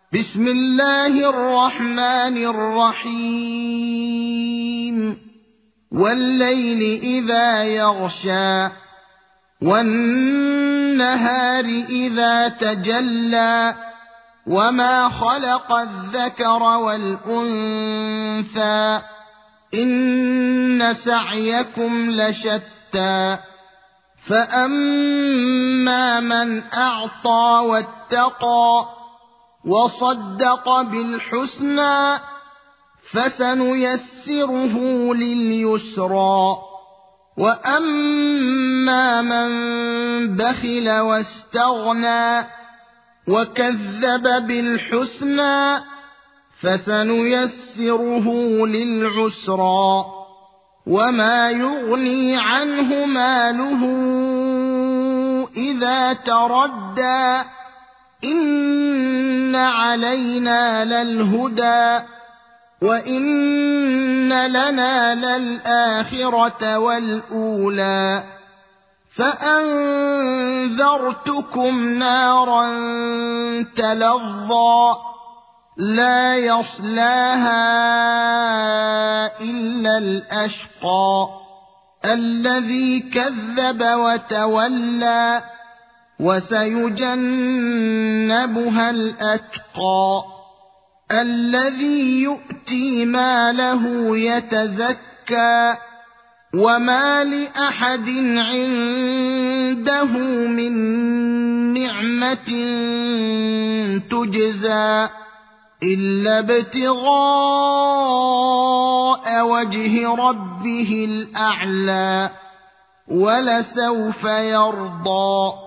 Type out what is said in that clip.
بسم الله الرحمن الرحيم والليل إذا يغشى والنهار إذا تجلى وما خلق الذكر والأنثى إن سعيكم لشتى فأما من أعطى واتقى وصدق بالحسنى فسنيسره لليسرى وأما من بخل واستغنى وكذب بالحسنى فسنيسره للعسرى وما يغني عنه ماله إذا تردى إن علينا للهدى وإن لنا للآخرة والأولى فأنذرتكم نارا تلظى لا يصلاها إلا الأشقى الذي كذب وتولى وسيجنبها الأتقى الذي يؤتي ماله يتزكى وما لأحد عنده من نعمة تجزى إلا ابتغاء وجه ربه الأعلى ولسوف يرضى